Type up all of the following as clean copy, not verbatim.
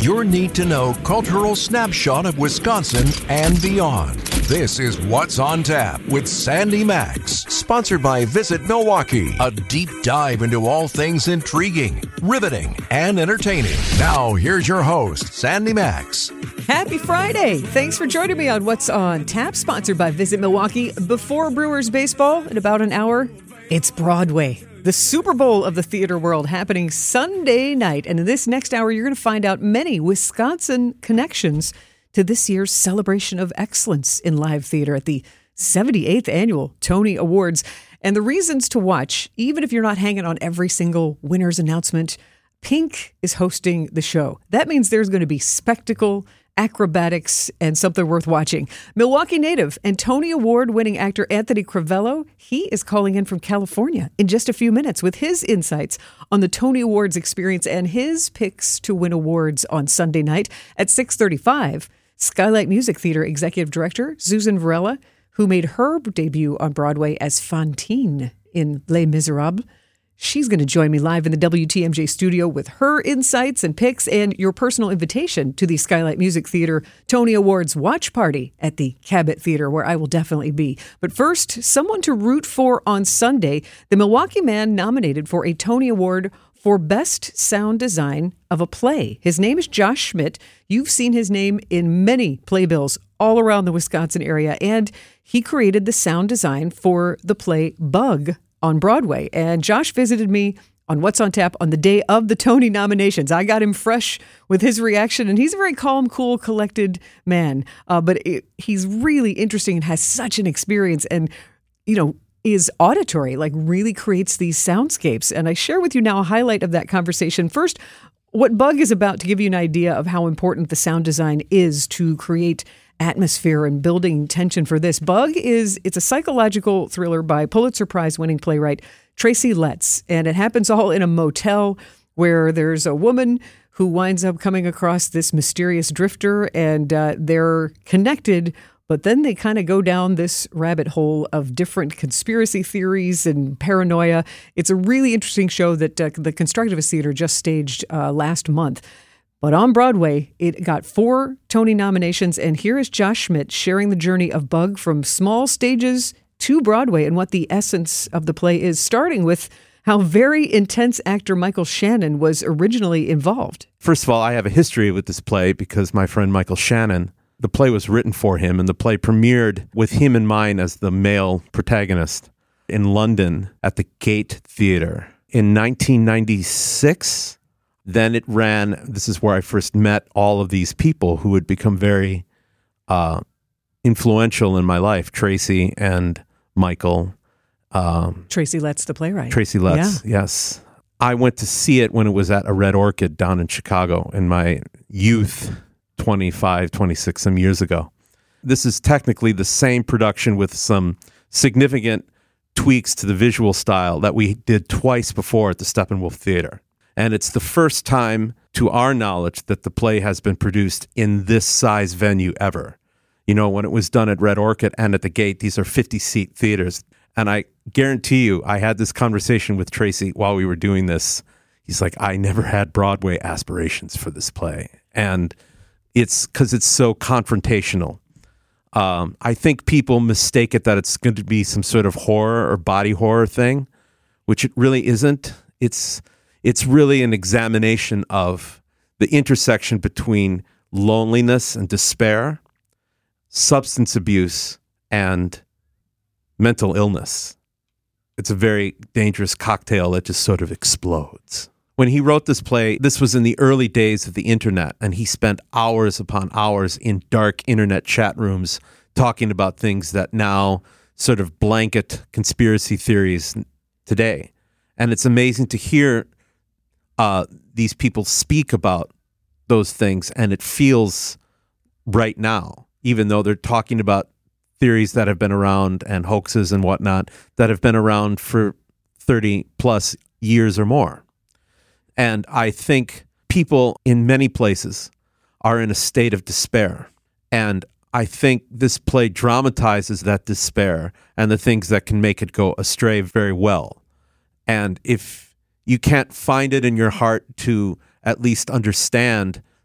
Your need-to-know cultural snapshot of Wisconsin and beyond. This is What's on Tap with Sandy Max, sponsored by Visit Milwaukee. A deep dive into all things intriguing, riveting, and entertaining. Now, here's your host, Sandy Max. Happy Friday. Thanks for joining me on What's on Tap, sponsored by Visit Milwaukee. Before Brewers baseball in about an hour, it's Broadway. The Super Bowl of the theater world happening Sunday night. And in this next hour, you're going to find out many Wisconsin connections to this year's celebration of excellence in live theater at the 78th Annual Tony Awards. And the reasons to watch, even if you're not hanging on every single winner's announcement, Pink is hosting the show. That means there's going to be spectacle, acrobatics, and something worth watching. Milwaukee native and Tony Award-winning actor Anthony Crivello, he is calling in from California in just a few minutes with his insights on the Tony Awards experience and his picks to win awards on Sunday night at 6:35. Skylight Music Theater Executive Director Susan Varela, who made her debut on Broadway as Fantine in Les Miserables. She's going to join me live in the WTMJ studio with her insights and picks and your personal invitation to the Skylight Music Theater Tony Awards watch party at the Cabot Theater, where I will definitely be. But first, someone to root for on Sunday, the Milwaukee man nominated for a Tony Award for Best Sound Design of a Play. His name is Josh Schmidt. You've seen his name in many playbills all around the Wisconsin area, and he created the sound design for the play Bug on Broadway. And Josh visited me on What's on Tap on the day of the Tony nominations. I got him fresh with his reaction, and he's a very calm, cool, collected man. He's really interesting and has such an experience and, is auditory, like really creates these soundscapes. And I share with you now a highlight of that conversation. First, what Bug is about, to give you an idea of how important the sound design is to create atmosphere and building tension for this. Bug it's a psychological thriller by Pulitzer Prize winning playwright Tracy Letts. And it happens all in a motel where there's a woman who winds up coming across this mysterious drifter, and they're connected, but then they kind of go down this rabbit hole of different conspiracy theories and paranoia. It's a really interesting show that the Constructivist Theater just staged last month. But on Broadway, it got 4 Tony nominations, and here is Josh Schmidt sharing the journey of Bug from small stages to Broadway and what the essence of the play is, starting with how very intense actor Michael Shannon was originally involved. First of all, I have a history with this play because my friend Michael Shannon, the play was written for him, and the play premiered with him in mind as the male protagonist in London at the Gate Theatre in 1996. Then it ran, this is where I first met all of these people who would become very influential in my life, Tracy and Michael. Tracy Letts, the playwright. Tracy Letts, yeah. Yes. I went to see it when it was at a Red Orchid down in Chicago in my youth, 26 some years ago. This is technically the same production with some significant tweaks to the visual style that we did twice before at the Steppenwolf Theater. And it's the first time, to our knowledge, that the play has been produced in this size venue ever. When it was done at Red Orchid and at the Gate, these are 50-seat theaters. And I guarantee you, I had this conversation with Tracy while we were doing this. He's like, I never had Broadway aspirations for this play. And it's because it's so confrontational. I think people mistake it that it's going to be some sort of horror or body horror thing, which it really isn't. It's really an examination of the intersection between loneliness and despair, substance abuse, and mental illness. It's a very dangerous cocktail that just sort of explodes. When he wrote this play, this was in the early days of the internet, and he spent hours upon hours in dark internet chat rooms talking about things that now sort of blanket conspiracy theories today. And it's amazing to hear these people speak about those things, and it feels right now, even though they're talking about theories that have been around and hoaxes and whatnot that have been around for 30 plus years or more. And I think people in many places are in a state of despair. And I think this play dramatizes that despair and the things that can make it go astray very well. And if you can't find it in your heart to at least understand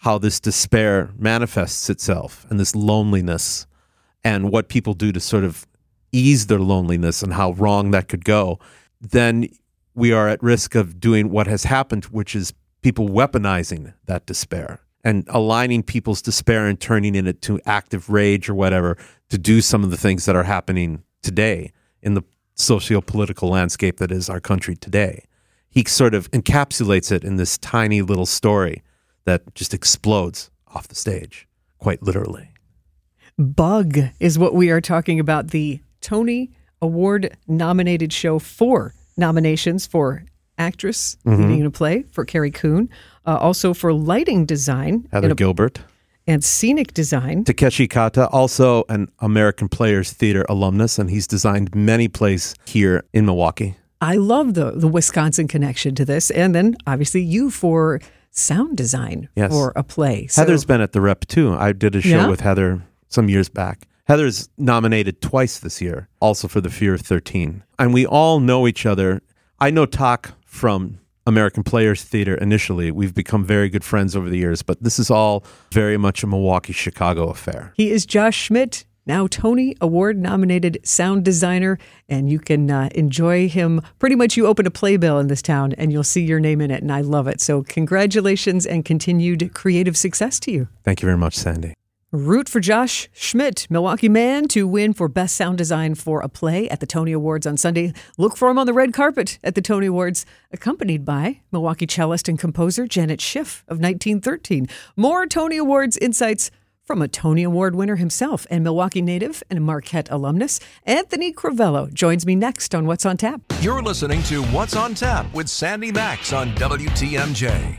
how this despair manifests itself and this loneliness and what people do to sort of ease their loneliness and how wrong that could go, then we are at risk of doing what has happened, which is people weaponizing that despair and aligning people's despair and turning it to active rage or whatever to do some of the things that are happening today in the socio-political landscape that is our country today. He sort of encapsulates it in this tiny little story that just explodes off the stage, quite literally. Bug is what we are talking about, the Tony Award-nominated show. 4 nominations for actress leading in a play for Carrie Coon, also for lighting design. Heather Gilbert. And scenic design. Takeshi Kata, also an American Players Theater alumnus, and he's designed many plays here in Milwaukee. I love the Wisconsin connection to this. And then, obviously, you for sound design for a play. Heather's been at the Rep, too. I did a show with Heather some years back. Heather's nominated twice this year, also for The Fear of 13. And we all know each other. I know Tak from American Players Theater initially. We've become very good friends over the years, but this is all very much a Milwaukee-Chicago affair. He is Josh Schmidt, now Tony Award-nominated sound designer, and you can enjoy him. Pretty much you open a playbill in this town, and you'll see your name in it, and I love it. So congratulations and continued creative success to you. Thank you very much, Sandy. Root for Josh Schmidt, Milwaukee man, to win for Best Sound Design for a Play at the Tony Awards on Sunday. Look for him on the red carpet at the Tony Awards, accompanied by Milwaukee cellist and composer Janet Schiff of 1913. More Tony Awards insights from a Tony Award winner himself and Milwaukee native and Marquette alumnus, Anthony Crivello, joins me next on What's on Tap. You're listening to What's on Tap with Sandy Max on WTMJ.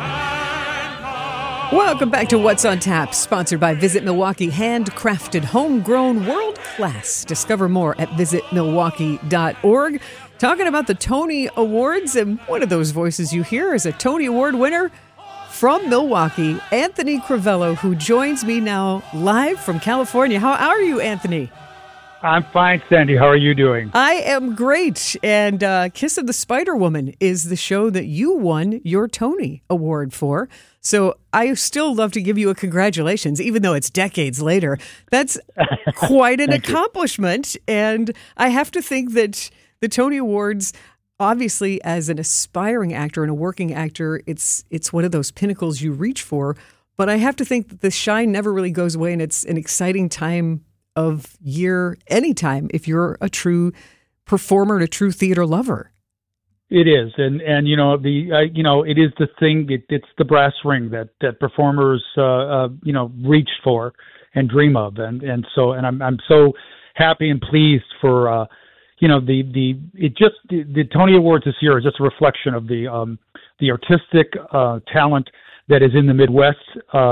Welcome back to What's on Tap, sponsored by Visit Milwaukee. Handcrafted, homegrown, world class. Discover more at visitmilwaukee.org. Talking about the Tony Awards, and one of those voices you hear is a Tony Award winner from Milwaukee, Anthony Crivello, who joins me now live from California. How are you, Anthony? I'm fine, Sandy. How are you doing? I am great. And Kiss of the Spider Woman is the show that you won your Tony Award for. So I still love to give you a congratulations, even though it's decades later. That's quite an accomplishment. And I have to think that the Tony Awards, obviously, as an aspiring actor and a working actor, it's one of those pinnacles you reach for. But I have to think that the shine never really goes away, and it's an exciting time of year anytime if you're a true performer and a true theater lover. It is, and it is the thing. It's the brass ring that performers reach for and dream of, and I'm so happy and pleased for the Tony Awards this year is just a reflection of the artistic talent that is in the Midwest.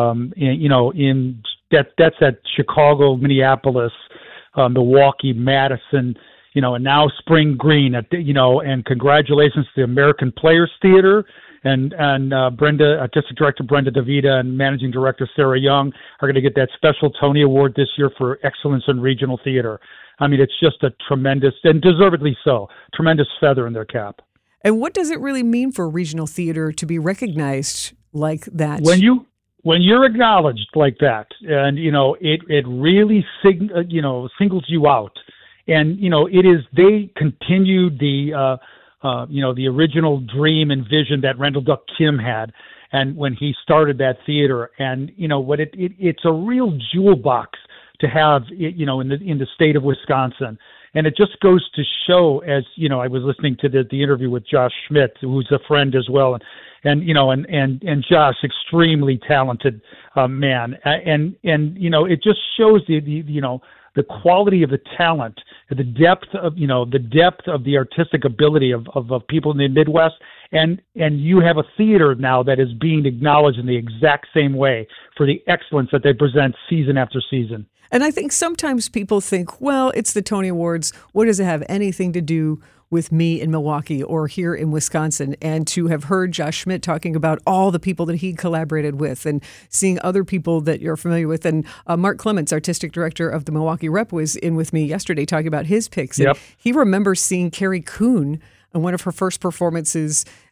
That's at Chicago, Minneapolis, Milwaukee, Madison, and now Spring Green. And congratulations to the American Players Theater and Brenda, Artistic Director Brenda DeVita and Managing Director Sarah Young are going to get that special Tony Award this year for excellence in regional theater. I mean, it's just a tremendous, and deservedly so, tremendous feather in their cap. And what does it really mean for regional theater to be recognized like that? When you're acknowledged like that, and it really singles you out, and they continued the original dream and vision that Randall Duck Kim had, and when he started that theater, and it's a real jewel box to have in the state of Wisconsin. And it just goes to show, as I was listening to the interview with Josh Schmidt, who's a friend as well, and Josh, extremely talented man, and it just shows the quality of the talent, the depth of the artistic ability of people in the Midwest, and you have a theater now that is being acknowledged in the exact same way for the excellence that they present season after season. And I think sometimes people think, well, it's the Tony Awards. What does it have anything to do with me in Milwaukee or here in Wisconsin? And to have heard Josh Schmidt talking about all the people that he collaborated with and seeing other people that you're familiar with. And Mark Clements, artistic director of the Milwaukee Rep, was in with me yesterday talking about his picks. Yep. And he remembers seeing Carrie Coon in one of her first performances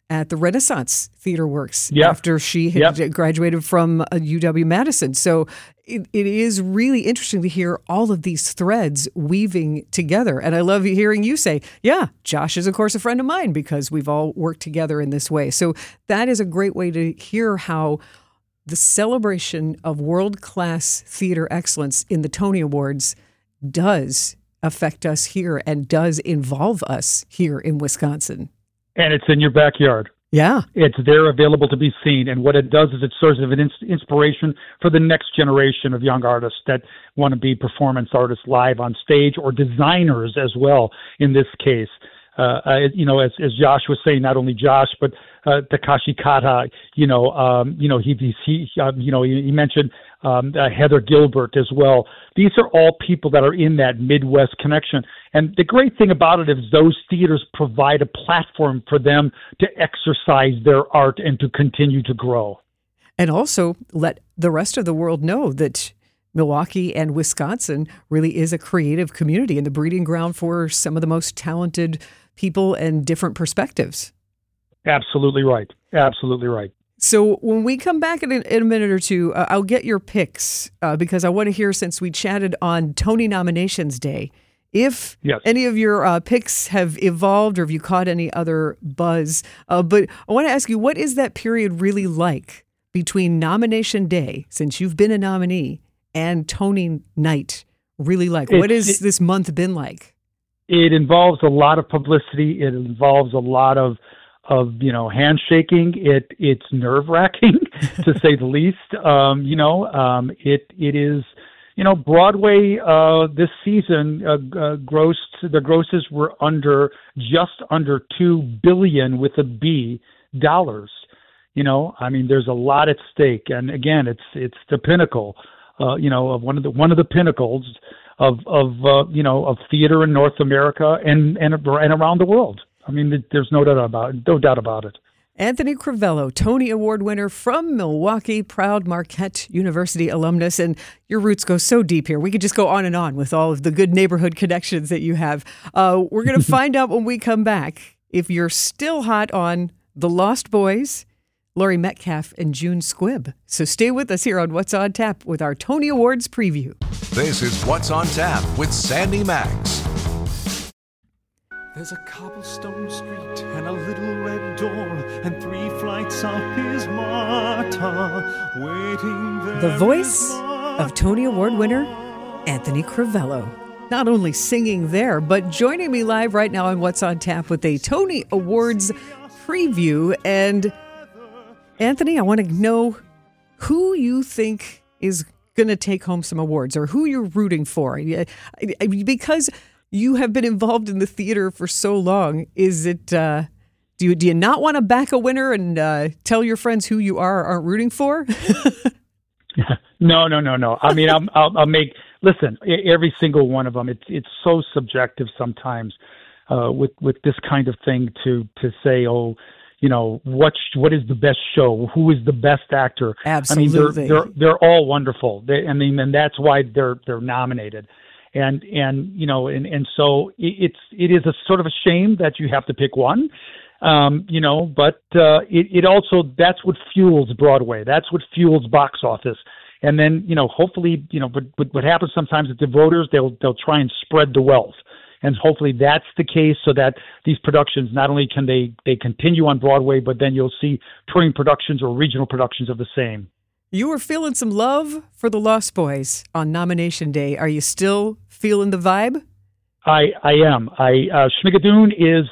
at the Renaissance Theater Works Yep. after she had graduated from UW-Madison. So it is really interesting to hear all of these threads weaving together. And I love hearing you say, yeah, Josh is, of course, a friend of mine because we've all worked together in this way. So that is a great way to hear how the celebration of world-class theater excellence in the Tony Awards does affect us here and does involve us here in Wisconsin. And it's in your backyard. Yeah. It's there available to be seen. And what it does is it serves as an inspiration for the next generation of young artists that want to be performance artists live on stage, or designers as well in this case. As Josh was saying, not only Josh, but Takashi Kata, he mentioned Heather Gilbert as well. These are all people that are in that Midwest connection. And the great thing about it is those theaters provide a platform for them to exercise their art and to continue to grow. And also let the rest of the world know that Milwaukee and Wisconsin really is a creative community and the breeding ground for some of the most talented people and different perspectives. Absolutely right. Absolutely right. So when we come back in a minute or two, I'll get your picks because I want to hear, since we chatted on Tony Nominations Day, if any of your picks have evolved or if you caught any other buzz. But I want to ask you, what is that period really like between Nomination Day, since you've been a nominee, and Tony Night really like? What has this month been like? It involves a lot of publicity. It involves a lot of handshaking. It's nerve-wracking to say the least. It is, Broadway this season the grosses were just under $2 billion with a B dollars. There's a lot at stake, and again, it's the pinnacle, of one of the pinnacles of theater in North America and around the world. There's no doubt about it. Anthony Crivello, Tony Award winner from Milwaukee, proud Marquette University alumnus, and your roots go so deep here. We could just go on and on with all of the good neighborhood connections that you have. We're going to find out when we come back if you're still hot on The Lost Boys, Laurie Metcalf, and June Squibb. So stay with us here on What's on Tap with our Tony Awards preview. This is What's on Tap with Sandy Max. There's a cobblestone street and a little red door and 3 flights up is Marta waiting there. The voice of Tony Award winner Anthony Crivello. Not only singing there, but joining me live right now on What's on Tap with a Tony Awards preview. And Anthony, I want to know who you think is going to take home some awards or who you're rooting for. Because you have been involved in the theater for so long. Is it, do you not want to back a winner and tell your friends who you are or aren't rooting for? No. I'll make, listen, every single one of them, it's so subjective sometimes with this kind of thing to say, what is the best show? Who is the best actor? Absolutely. They're all wonderful. And that's why they're nominated. And so it is a sort of a shame that you have to pick one, but it also, that's what fuels Broadway. That's what fuels box office. And then, hopefully, but what happens sometimes with the voters, they'll try and spread the wealth. And hopefully that's the case, so that these productions, not only can they continue on Broadway, but then you'll see touring productions or regional productions of the same. You were feeling some love for The Lost Boys on Nomination Day. Are you still feeling the vibe? I am. Schmigadoon is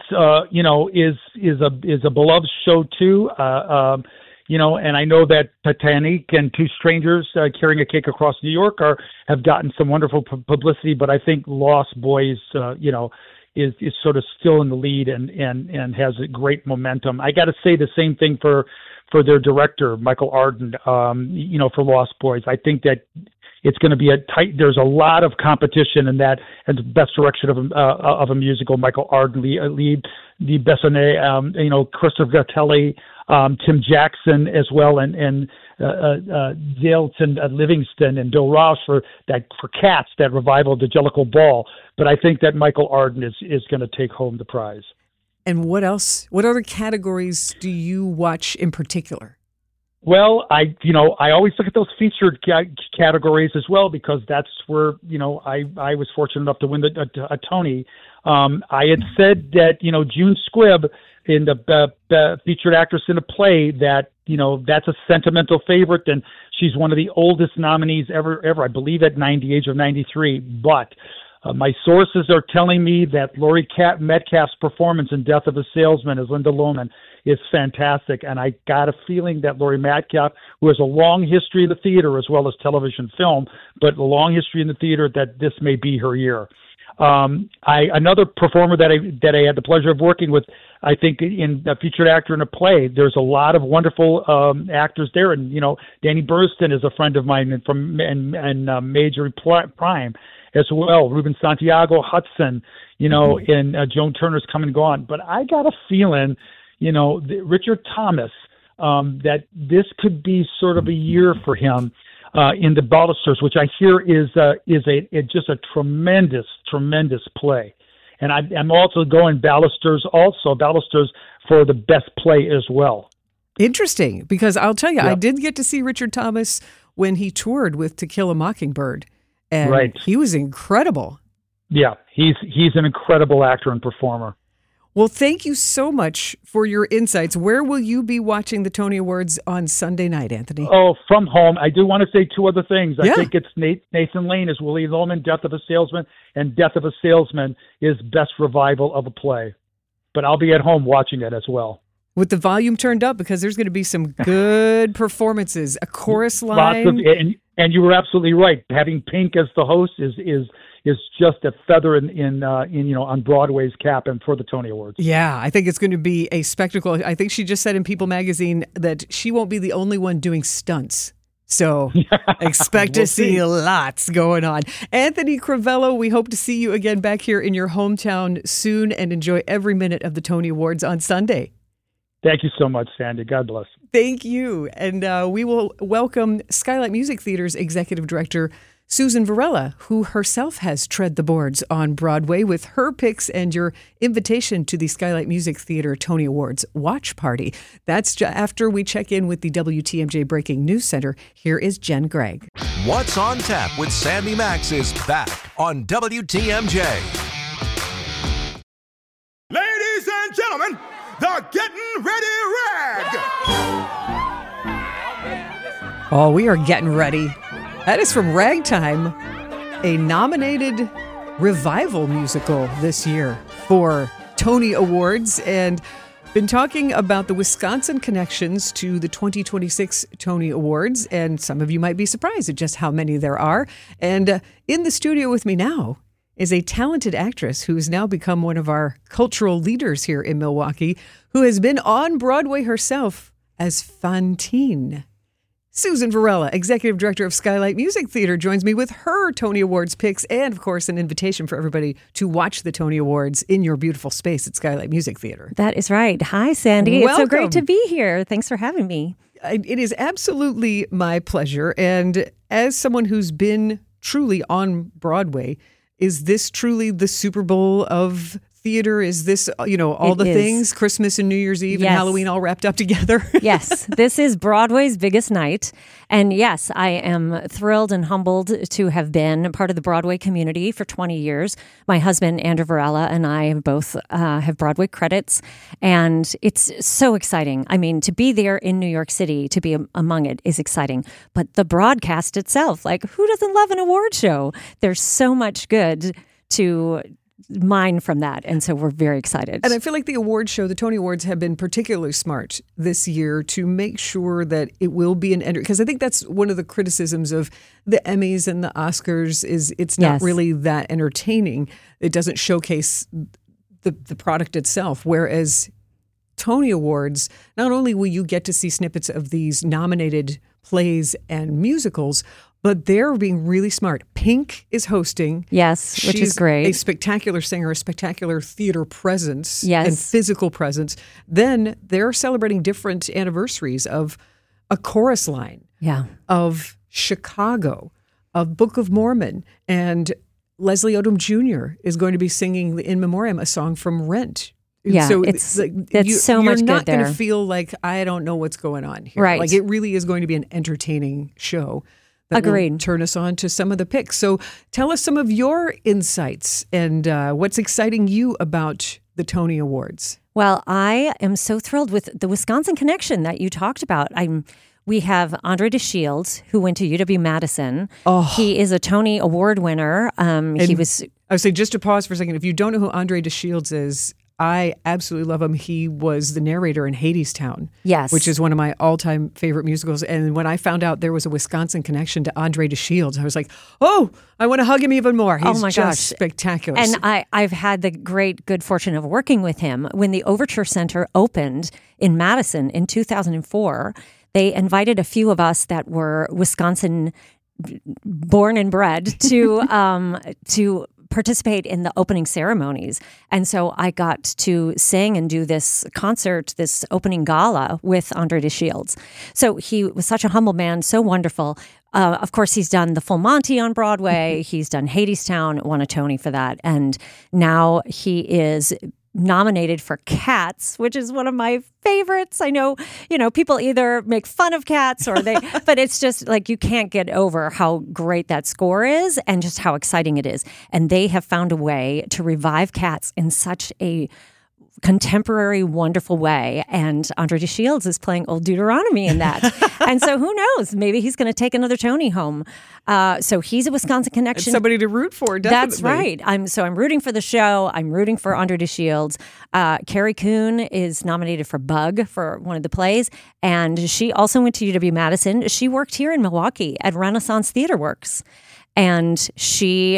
a beloved show too. And I know that Titanic and Two Strangers Carrying a Cake Across New York have gotten some wonderful publicity, but I think Lost Boys, is sort of still in the lead and has a great momentum. I got to say the same thing for their director, Michael Arden, for Lost Boys. I think that it's going to be there's a lot of competition in that, and the best direction of a musical. Michael Arden lead the Bessonnet, Christopher Gattelli, Tim Jackson as well, and Dalton Livingston and Bill Rouse for Cats, that revival of the Jellicle Ball. But I think that Michael Arden is going to take home the prize. And what else? What other categories do you watch in particular? Well, I always look at those featured categories as well, because that's where, I was fortunate enough to win a Tony. I had said that, June Squibb in the featured actress in a play, that, that's a sentimental favorite, and she's one of the oldest nominees ever, I believe at age of 93. But my sources are telling me that Laurie Metcalf's performance in Death of a Salesman as Linda Lohman is fantastic. And I got a feeling that Laurie Metcalf, who has a long history in the theater as well as television film, but a long history in the theater, that this may be her year. Another performer that I had the pleasure of working with, I think, in a featured actor in a play, there's a lot of wonderful actors there. And, Danny Burston is a friend of mine from Major Prime as well. Ruben Santiago, Hudson, and Joan Turner's Come and Gone. But I got a feeling, Richard Thomas, that this could be sort of a year for him in the Ballisters, which I hear is just a tremendous play. And I'm also going Ballisters for the best play as well. Interesting, because I'll tell you, Yep. I did get to see Richard Thomas when he toured with To Kill a Mockingbird, and Right. he was incredible. Yeah, he's an incredible actor and performer. Well, thank you so much for your insights. Where will you be watching the Tony Awards on Sunday night, Anthony? Oh, from home. I do want to say two other things. I Yeah. think it's Nathan Lane as Willie Loman, Death of a Salesman, and Death of a Salesman is best revival of a play. But I'll be at home watching it as well. With the volume turned up, because there's going to be some good performances. A chorus Lots line. of, and you were absolutely right. Having Pink as the host is just a feather in on Broadway's cap and for the Tony Awards. Yeah, I think it's going to be a spectacle. I think she just said in People magazine that she won't be the only one doing stunts. So expect to see lots going on. Anthony Crivello, we hope to see you again back here in your hometown soon, and enjoy every minute of the Tony Awards on Sunday. Thank you so much, Sandy. God bless. Thank you. And we will welcome Skylight Music Theater's Executive Director, Susan Varela, who herself has tread the boards on Broadway with her picks and your invitation to the Skylight Music Theater Tony Awards watch party. That's after we check in with the WTMJ Breaking News Center. Here is Jen Gregg. What's on Tap with Sandy Max is back on WTMJ. Ladies and gentlemen, the Getting Ready Rag. Oh, we are getting ready. That is from Ragtime, a nominated revival musical this year for Tony Awards, and been talking about the Wisconsin connections to the 2026 Tony Awards, and some of you might be surprised at just how many there are. And in the studio with me now is a talented actress who has now become one of our cultural leaders here in Milwaukee, who has been on Broadway herself as Fantine. Susan Varela, Executive Director of Skylight Music Theater, joins me with her Tony Awards picks and, of course, an invitation for everybody to watch the Tony Awards in your beautiful space at Skylight Music Theater. That is right. Hi, Sandy. Welcome. It's so great to be here. Thanks for having me. It is absolutely my pleasure. And as someone who's been truly on Broadway, is this truly the Super Bowl of theater? Is this, all the things, Christmas and New Year's Eve and Halloween all wrapped up together? Yes, this is Broadway's biggest night. And yes, I am thrilled and humbled to have been part of the Broadway community for 20 years. My husband, Andrew Varela, and I both have Broadway credits. And it's so exciting. I mean, to be there in New York City, to be among it is exciting. But the broadcast itself, like, who doesn't love an award show? There's so much good to mine from that, and so we're very excited. And I feel like the award show, the Tony Awards, have been particularly smart this year to make sure that it will be because I think that's one of the criticisms of the Emmys and the Oscars is it's not really that entertaining. It doesn't showcase the product itself, whereas Tony Awards, not only will you get to see snippets of these nominated plays and musicals, but they're being really smart. Pink is hosting. Yes, which is great. A spectacular singer, a spectacular theater presence Yes. and physical presence. Then they're celebrating different anniversaries of A Chorus Line, of Chicago, of Book of Mormon, and Leslie Odom Jr. is going to be singing In Memoriam, a song from Rent. Yeah, so it's so much You're not good there. going to feel like I don't know what's going on here. Right. Like it really is going to be an entertaining show. That will Agreed. turn us on to some of the picks. So tell us some of your insights and what's exciting you about the Tony Awards. Well, I am so thrilled with the Wisconsin connection that you talked about. We have Andre DeShields, who went to UW-Madison. Oh. He is a Tony Award winner. He was... I would say, just to pause for a second, if you don't know who Andre DeShields is, I absolutely love him. He was the narrator in Hadestown, Yes. which is one of my all-time favorite musicals. And when I found out there was a Wisconsin connection to Andre DeShields, I was like, oh, I want to hug him even more. He's my just gosh. spectacular. And I've had the good fortune of working with him. When the Overture Center opened in Madison in 2004, they invited a few of us that were Wisconsin born and bred to participate in the opening ceremonies. And so I got to sing and do this concert, this opening gala with Andre DeShields. So he was such a humble man, so wonderful. Of course, he's done The Full Monty on Broadway. He's done Hadestown, won a Tony for that. And now he is nominated for Cats, which is one of my favorites. I know, people either make fun of Cats or but it's just like you can't get over how great that score is and just how exciting it is. And they have found a way to revive Cats in such a contemporary, wonderful way. And Andre DeShields is playing Old Deuteronomy in that. And so who knows? Maybe he's going to take another Tony home. So he's a Wisconsin connection. It's somebody to root for, definitely. That's right. I'm rooting for the show. I'm rooting for Andre DeShields. Carrie Coon is nominated for Bug for one of the plays. And she also went to UW-Madison. She worked here in Milwaukee at Renaissance Theater Works. And she,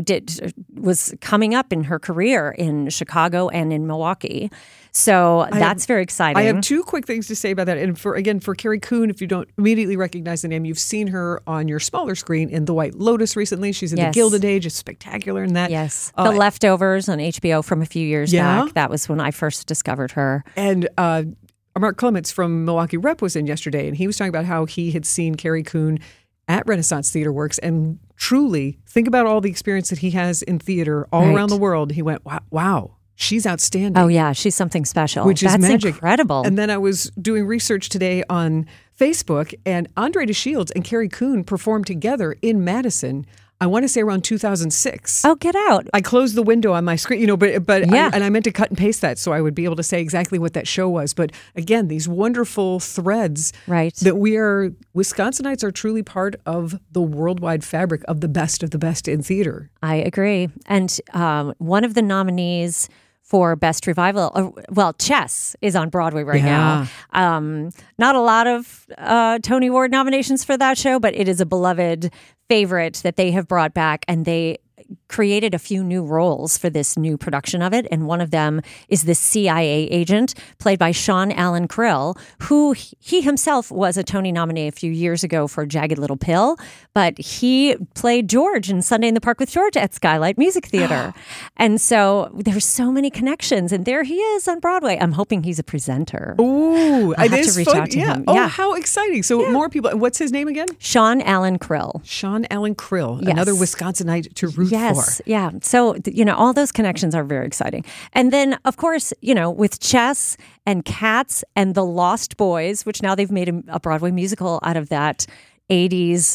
was coming up in her career in Chicago and in Milwaukee. So that's very exciting. I have two quick things to say about that. And for Carrie Coon, if you don't immediately recognize the name, you've seen her on your smaller screen in The White Lotus recently. She's in The Gilded Age. It's spectacular in that. Yes. The Leftovers on HBO from a few years Yeah. back. That was when I first discovered her. And Mark Clements from Milwaukee Rep was in yesterday, and he was talking about how he had seen Carrie Coon at Renaissance Theater Works, and truly think about all the experience that he has in theater all Right. around the world. He went, wow, she's outstanding. Oh, yeah. She's something special. Which is That's magic. incredible. And then I was doing research today on Facebook, and Andre DeShields and Carrie Coon performed together in Madison, I want to say around 2006. Oh, get out. I closed the window on my screen, but Yeah. I meant to cut and paste that so I would be able to say exactly what that show was. But again, these wonderful threads Right. that Wisconsinites are truly part of the worldwide fabric of the best in theater. I agree. And one of the nominees for Best Revival, Chess is on Broadway right now. Not a lot of Tony Award nominations for that show, but it is a beloved favorite that they have brought back, and they created a few new roles for this new production of it. And one of them is the CIA agent played by Sean Allen Krill, who he himself was a Tony nominee a few years ago for Jagged Little Pill, but he played George in Sunday in the Park with George at Skylight Music Theater. And so there's so many connections, and there he is on Broadway. I'm hoping he's a presenter. Ooh, I'll it have is to reach fun. out to him. Oh, Yeah. how exciting. So more people. What's his name again? Sean Allen Krill. Sean Allen Krill, Yes. another Wisconsinite to root for. Yes, yeah. So, all those connections are very exciting. And then, of course, with Chess and Cats and The Lost Boys, which now they've made a Broadway musical out of that 80s,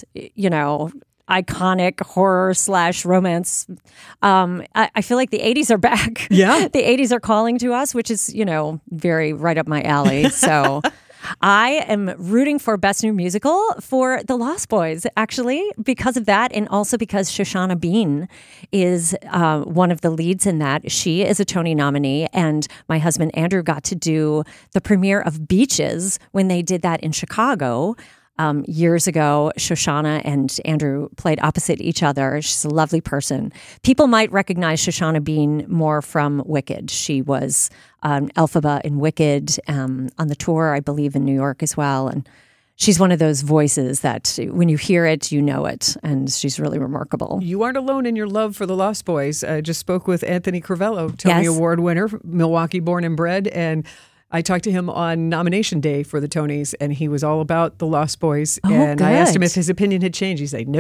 iconic horror/romance. I feel like the 80s are back. Yeah. The 80s are calling to us, which is, very right up my alley. So I am rooting for Best New Musical for The Lost Boys, actually, because of that, and also because Shoshana Bean is one of the leads in that. She is a Tony nominee, and my husband Andrew got to do the premiere of Beaches when they did that in Chicago. Years ago, Shoshana and Andrew played opposite each other. She's a lovely person. People might recognize Shoshana Bean more from Wicked. She was Elphaba in Wicked on the tour, I believe, in New York as well. And she's one of those voices that when you hear it, you know it. And she's really remarkable. You aren't alone in your love for The Lost Boys. I just spoke with Anthony Crivello, Tony Yes. Award winner, Milwaukee born and bred, and I talked to him on nomination day for the Tonys, and he was all about The Lost Boys. Oh, and I asked him good. if his opinion had changed. He said, nope.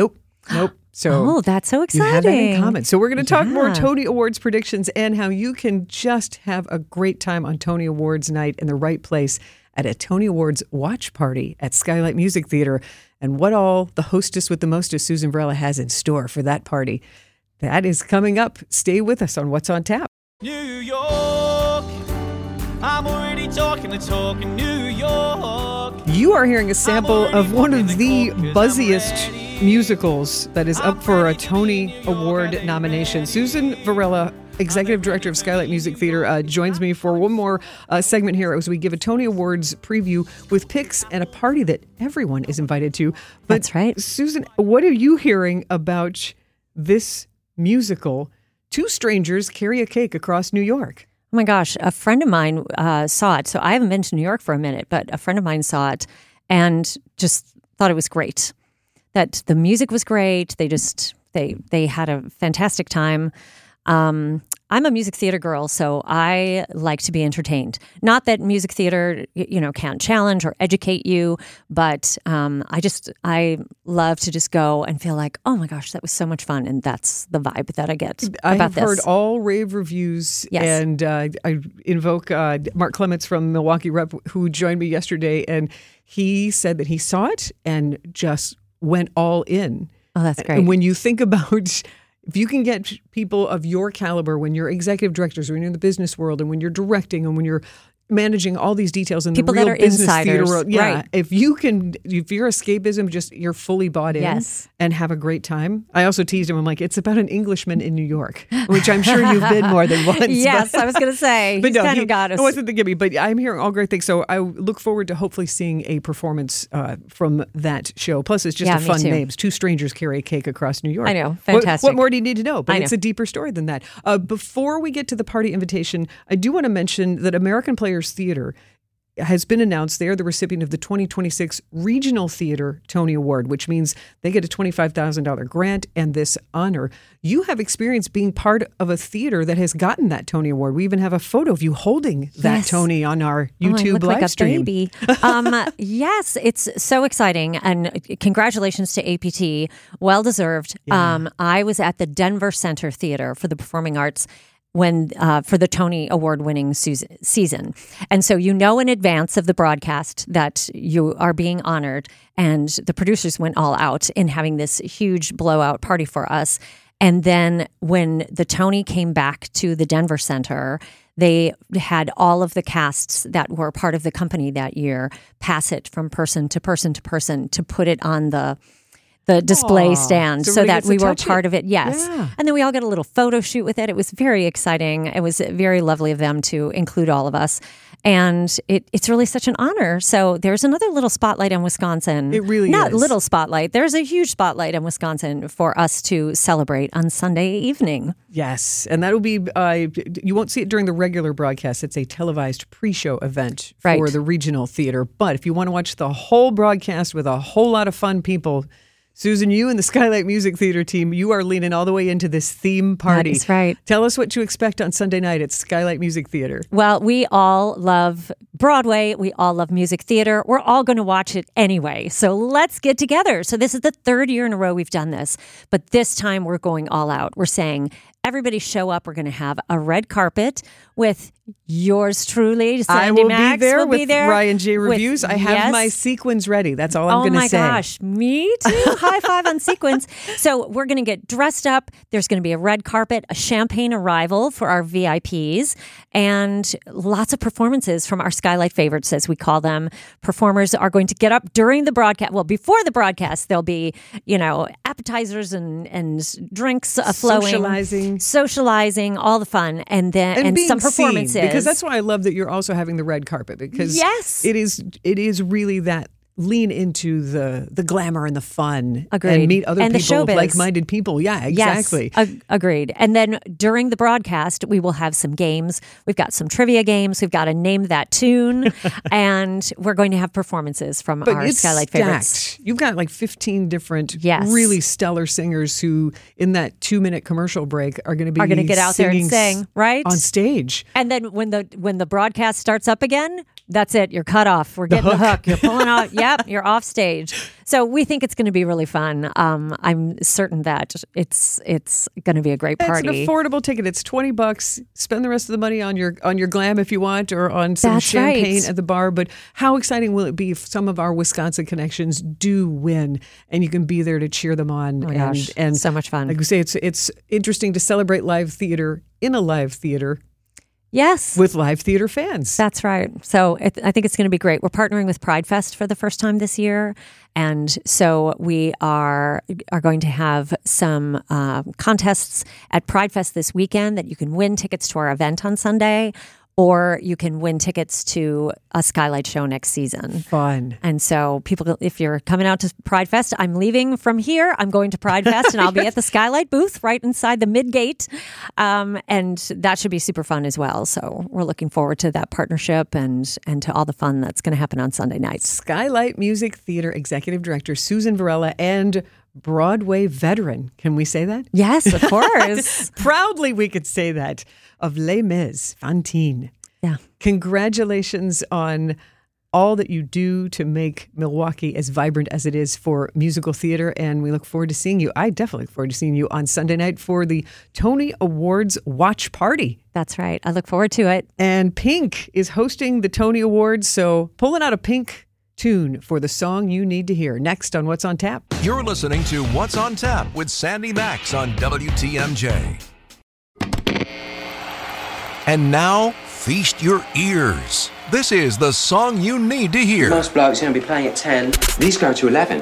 Nope. So Oh, that's so you exciting. have that in common. So we're going to talk more Yeah. Tony Awards predictions and how you can just have a great time on Tony Awards night in the right place at a Tony Awards watch party at Skylight Music Theater, and what all the hostess with the mostest, Susan Varela, has in store for that party. That is coming up. Stay with us on What's on Tap. New York, I'm already talking the talk in New York. You are hearing a sample of one of the buzziest musicals that is up for a Tony Award nomination. Susan Varela, Executive Director of Skylight Music Theater, joins me for one more segment here as we give a Tony Awards preview with picks and a party that everyone is invited to. But That's right. Susan, what are you hearing about this musical, Two Strangers Carry a Cake Across New York? Oh my gosh, a friend of mine saw it. So I haven't been to New York for a minute, but a friend of mine saw it and just thought it was great. That the music was great. They had a fantastic time. I'm a music theater girl, so I like to be entertained. Not that music theater, can't challenge or educate you, but I love to just go and feel like, oh my gosh, that was so much fun, and that's the vibe that I get I about have heard this. all rave reviews, Yes. and I invoke Mark Clements from Milwaukee Rep, who joined me yesterday, and he said that he saw it and just went all in. Oh, that's great. And when you think about, if you can get people of your caliber, when you're executive directors, when you're in the business world, and when you're directing, and when you're managing all these details in People the real that are business theater insiders, world, yeah. right. If your escapism, you're fully bought in Yes. and have a great time. I also teased him. I'm like, it's about an Englishman in New York, which I'm sure you've been more than once. Yes, but- I was going to say. But He's no, kind he of got us. It wasn't the gimme, but I'm hearing all great things. So I look forward to hopefully seeing a performance from that show. Plus, it's just Yeah, a me fun too. names. Two Strangers Carry a Cake Across New York. I know. What- Fantastic. What more do you need to know? But I it's know. a deeper story than that. Before we get to the party invitation, I do want to mention that American Players Theater has been announced. They are the recipient of the 2026 Regional Theater Tony Award, which means they get a $25,000 grant and this honor. You have experience being part of a theater that has gotten that Tony Award. We even have a photo of you holding that Yes. Tony on our Oh, I YouTube look live like a stream. baby. Yes, it's so exciting, and congratulations to APT. Well deserved. I was at the Denver Center Theater for the Performing Arts when for the Tony Award winning season, and so in advance of the broadcast that you are being honored, and the producers went all out in having this huge blowout party for us. And then when the Tony came back to the Denver Center, they had all of the casts that were part of the company that year pass it from person to person to person to put it on the display Aw, stand so so everybody that gets we to were touch it. part of it. Yes. Yeah. And then we all got a little photo shoot with it. It was very exciting. It was very lovely of them to include all of us. And it's really such an honor. So there's another little spotlight in Wisconsin. It really Not is. little spotlight. There's a huge spotlight in Wisconsin for us to celebrate on Sunday evening. Yes, and that'll be, you won't see it during the regular broadcast. It's a televised pre-show event for Right. the regional theater. But if you want to watch the whole broadcast with a whole lot of fun people, Susan, you and the Skylight Music Theater team, you are leaning all the way into this theme party. That is right. Tell us what you expect on Sunday night at Skylight Music Theater. Well, we all love Broadway. We all love music theater. We're all going to watch it anyway. So let's get together. So this is the third year in a row we've done this. But this time we're going all out. We're saying, everybody show up. We're going to have a red carpet with yours truly, Sandy I will Max. be there will with be there Ryan J. with- Reviews. I have yes. my sequins ready. That's all I'm Oh going to my say. gosh, me too. High five on sequins. So we're going to get dressed up. There's going to be a red carpet, a champagne arrival for our VIPs, and lots of performances from our Skylight favorites, as we call them. Performers are going to get up during the broadcast. Well, before the broadcast, there'll be, appetizers and drinks flowing. Socializing, all the fun, and then and being some seen, performances. because that's why I love that you're also having the red carpet, because Yes. it is really that lean into the glamour and the fun. Agreed. And meet other And the people, showbiz. like-minded people. Yeah, exactly. Yes, agreed. And then during the broadcast, we will have some games. We've got some trivia games. We've got to name that tune. And we're going to have performances from But our it's Skylight stacked. favorites. You've got like 15 different Yes. really stellar singers who, in that 2-minute commercial break, are going to be Are going to get out there and singing sing, right? on stage. And then when the broadcast starts up again, That's it. You're cut off. We're getting the hook. You're pulling out. Yep, you're off stage. So we think it's going to be really fun. I'm certain that it's going to be a great party. It's an affordable ticket. It's $20. Spend the rest of the money on your glam if you want, or on some champagne at the bar. But how exciting will it be if some of our Wisconsin connections do win, and you can be there to cheer them on? Oh my gosh, and so much fun. Like we say, it's interesting to celebrate live theater in a live theater. Yes. With live theater fans. That's right. So I think it's going to be great. We're partnering with Pride Fest for the first time this year. And so we are going to have some contests at Pride Fest this weekend that you can win tickets to our event on Sunday, or you can win tickets to a Skylight show next season. Fun. And so people, if you're coming out to Pride Fest, I'm leaving from here. I'm going to Pride Fest, and I'll be at the Skylight booth right inside the mid-gate. And that should be super fun as well. So we're looking forward to that partnership and to all the fun that's going to happen on Sunday nights. Skylight Music Theater Executive Director Susan Varela and Broadway veteran. Can we say that? Yes, of course. Proudly we could say that, of Les Mis, Fantine. Yeah. Congratulations on all that you do to make Milwaukee as vibrant as it is for musical theater, and we look forward to seeing you. I definitely look forward to seeing you on Sunday night for the Tony Awards watch party. That's right. I look forward to it. And Pink is hosting the Tony Awards, so pulling out a Pink tune for the song you need to hear. Next on What's on Tap. You're listening to What's on Tap with Sandy Max on WTMJ. And now, feast your ears. This is the song you need to hear. Most blokes are going to be playing at 10. These go to 11.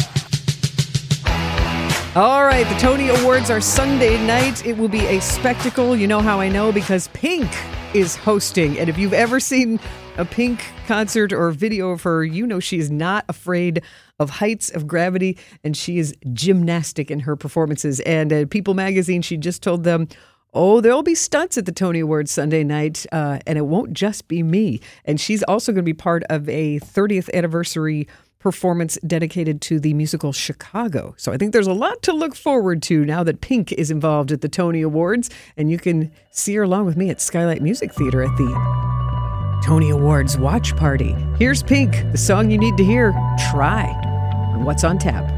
All right, the Tony Awards are Sunday night. It will be a spectacle. You know how I know? Because Pink is hosting. And if you've ever seen a Pink concert or video of her, you know she is not afraid of heights, of gravity, and she is gymnastic in her performances. And People Magazine, she just told them, oh, there'll be stunts at the Tony Awards Sunday night, and it won't just be me. And she's also going to be part of a 30th anniversary performance dedicated to the musical Chicago. So I think there's a lot to look forward to now that Pink is involved at the Tony Awards, and you can see her along with me at Skylight Music Theater at the Tony Awards watch party. Here's Pink, the song you need to hear, Try, on What's on Tap.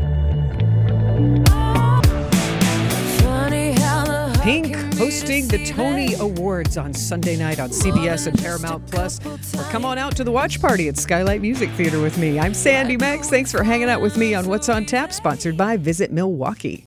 Pink hosting the Tony Awards on Sunday night on CBS and Paramount Plus. Or come on out to the watch party at Skylight Music Theater with me. I'm Sandy Max. Thanks for hanging out with me on What's on Tap, sponsored by Visit Milwaukee.